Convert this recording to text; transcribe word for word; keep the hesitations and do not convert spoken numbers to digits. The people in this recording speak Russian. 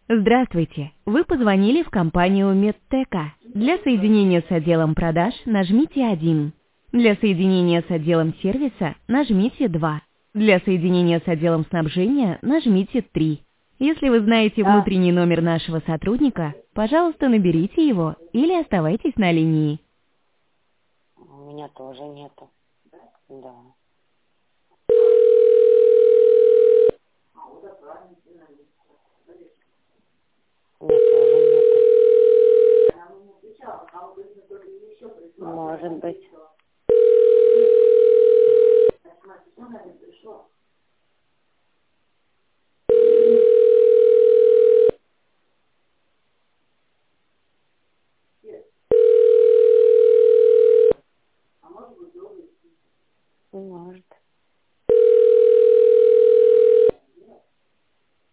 Здравствуйте! Вы позвонили в компанию Медтека. Для соединения с отделом продаж нажмите один. Для соединения с отделом сервиса нажмите два. Для соединения с отделом снабжения нажмите три. Если вы знаете Да, внутренний номер нашего сотрудника, пожалуйста, наберите его или оставайтесь на линии. у меня тоже нету. Да. У меня тоже нету. Может быть.